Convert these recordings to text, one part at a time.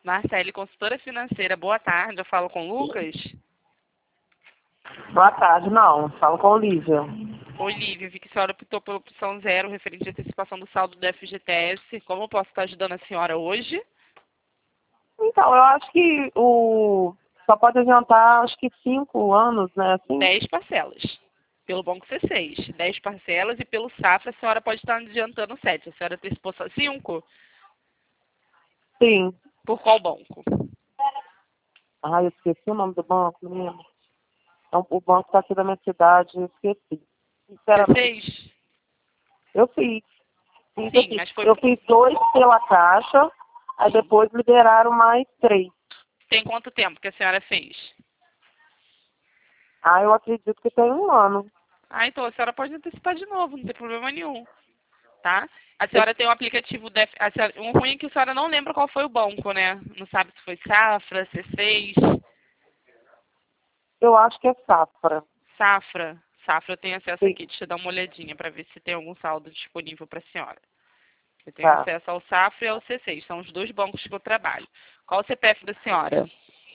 Marcele, consultora financeira, boa tarde. Eu falo com o Lucas. Boa tarde, não. Falo com a Olivia. Olivia, vi que a senhora optou pela opção 0, referente à antecipação do saldo do FGTS. Como eu posso estar ajudando a senhora hoje? Então, eu acho que só pode adiantar, acho que 5 anos, né? Assim? 10 parcelas. Pelo Banco C6. 10 parcelas e pelo Safra a senhora pode estar adiantando 7. A senhora antecipou 5? Sim. Por qual banco? Ai, eu esqueci o nome do banco, menino. Então, o banco está aqui da minha cidade, eu esqueci. Sinceramente. C6? Eu fiz. Sim, mas foi... Eu fiz 2 pela Caixa, aí depois liberaram mais 3. Tem quanto tempo que a senhora fez? Ah, eu acredito que tem 1 ano. Ah, então a senhora pode antecipar de novo, não tem problema nenhum. Tá? A senhora tem um aplicativo... O ruim é que a senhora não lembra qual foi o banco, né? Não sabe se foi Safra, C6... Eu acho que é Safra. Safra. Safra eu tenho acesso Sim. aqui. Deixa eu dar uma olhadinha para ver se tem algum saldo disponível para a senhora. Eu tenho Tá. acesso ao Safra e ao C6. São os 2 bancos que eu trabalho. Qual o CPF da senhora?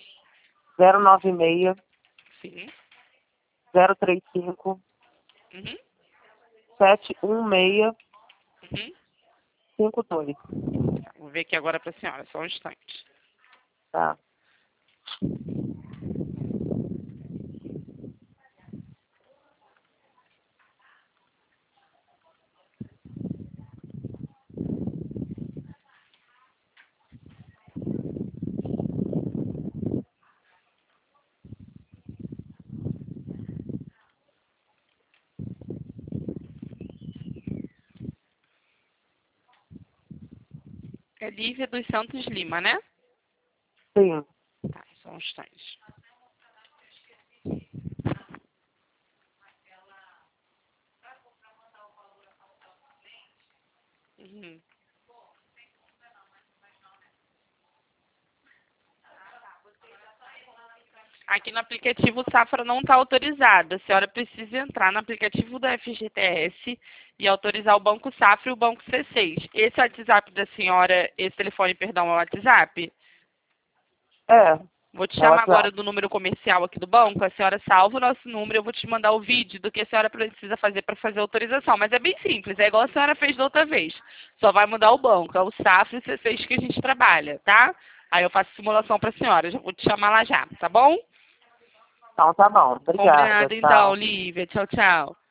096 Sim. 035 Uhum. 716 Uhum. 52. Tá, vou ver aqui agora para a senhora. Só um instante. Tá. É Lívia dos Santos Lima, né? Sim. Tá, só um instante. Uhum. Aqui no aplicativo o Safra não está autorizado. A senhora precisa entrar no aplicativo do FGTS e autorizar o Banco Safra e o Banco C6. Esse WhatsApp da senhora, esse telefone, perdão, é o WhatsApp? É. Vou te É o chamar agora WhatsApp. do número comercial aqui do banco. A senhora salva o nosso número e eu vou te mandar o vídeo do que a senhora precisa fazer para fazer a autorização. Mas é bem simples, é igual a senhora fez da outra vez. Só vai mudar o banco, é o Safra e o C6 que a gente trabalha, tá? Aí eu faço simulação para a senhora. Já vou te chamar lá já, tá bom? Então, tá bom. Obrigada. Combinado então, Tchau. Lívia. Tchau, tchau.